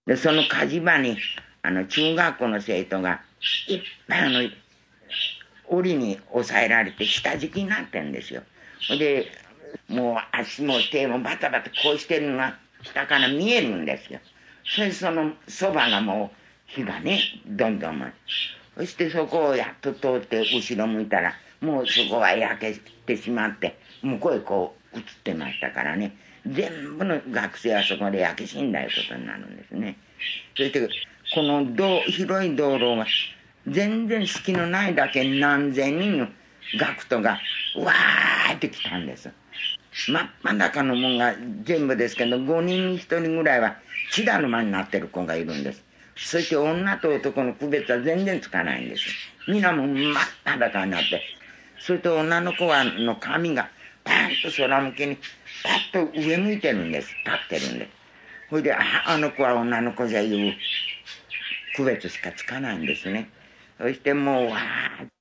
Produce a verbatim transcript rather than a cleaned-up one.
で、その火事場に、あの、中学校の生徒が、いっぱいあの、檻に押さえられて下敷きになってんですよ。で、もう足も手もバタバタこうしてるのが下から見えるんですよ。それでそのそばがもう火がね、どんどん。そしてそこをやっと通って後ろ向いたら、もうそこは焼けてしまって、向こうへこう映ってましたからね。全部の学生はそこで焼け死んだいうことになるんですね。そしてこの道広い道路が全然隙のないだけ何千人の学徒がわーって来たんです。真っ裸のもんが全部ですけど、ごにんにひとりぐらいは血だるまになってる子がいるんです。そして女と男の区別は全然つかないんです。皆も真っ裸になって、それと女の子はの髪がパーンと空向きにパッと上向いてるんです。立ってるんです。それで、あ、あの子は女の子じゃいう区別しかつかないんですね。そしてもうわー